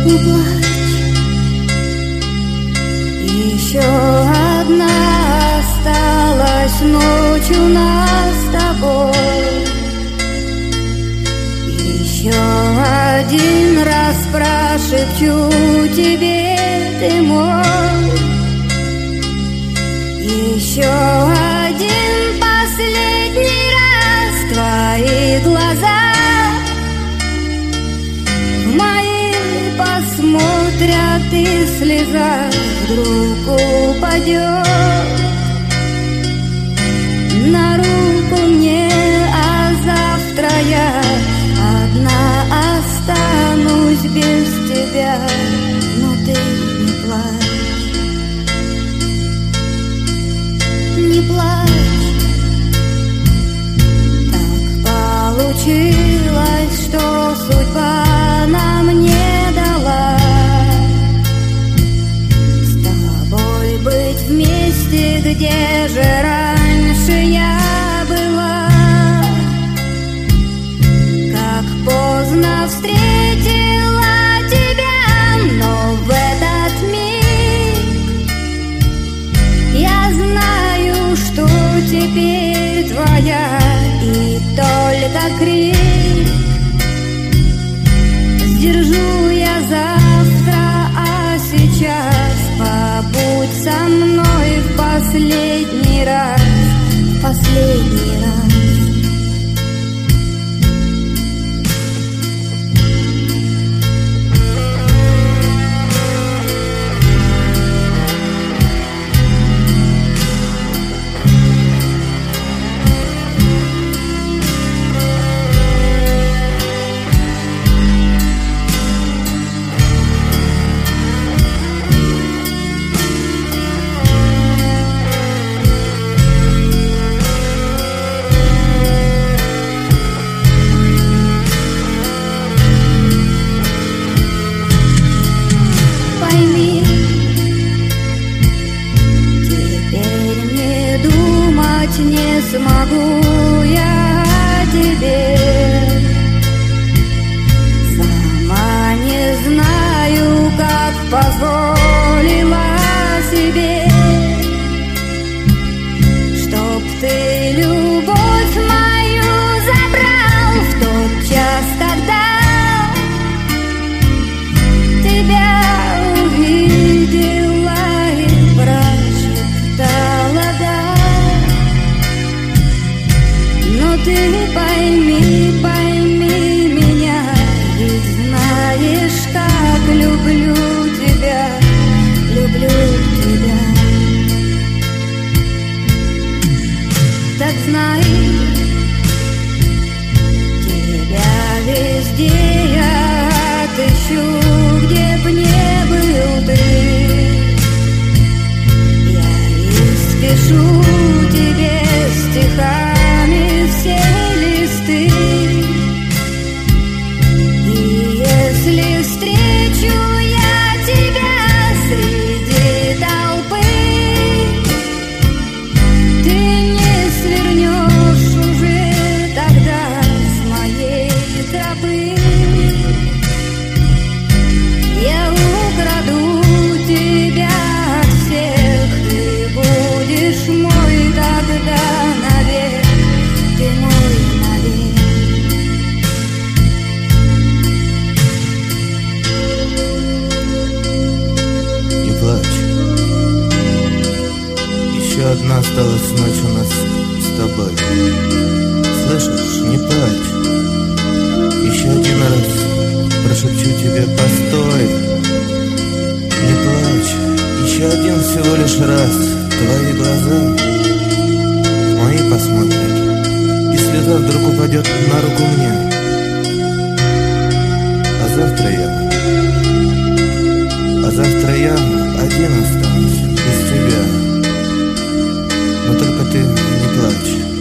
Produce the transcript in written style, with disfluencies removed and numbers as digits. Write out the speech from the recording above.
Не плачь. Еще одна осталась ночь у нас с тобой. Еще один раз прошепчу тебе, ты мой. Еще один последний раз твои глаза в мои посмотрят, и слеза вдруг упадет на руку мне, а завтра я одна останусь без тебя. Но ты не плачь, не плачь. Так получилось, что судьба нам не дала с тобой быть вместе, где же раньше я была. Как поздно встретила тебя, но в этот миг я знаю, что теперь твоя, и только крик сдержу я завтра, а сейчас побудь со мной в последний раз, в последний раз. Не смогу я о тебе, сама не знаю, как позволила себе, чтоб ты любовь мою забрал в тот час, когда тебя увидела и прошептала «да». Но ты пойми, пойми меня, ведь знаешь, как люблю тебя, люблю тебя. Так знай, тебя везде я отыщу, где б не был ты. Я испишу тебе стихами все листы, и если встречу я тебя среди толпы, ты не свернешь уже тогда с моей тропы. Я украду тебя от всех, ты будешь мой тогда навек, ты мой навек. Не плачь. Еще одна осталась ночь у нас с тобой. Слышишь, не плачь. Еще один раз прошепчу тебе постой. Не плачь. Еще один всего лишь раз твои глаза мои посмотрят, и слеза вдруг упадет на руку мне. А завтра я один останусь без тебя. Но только ты не плачь.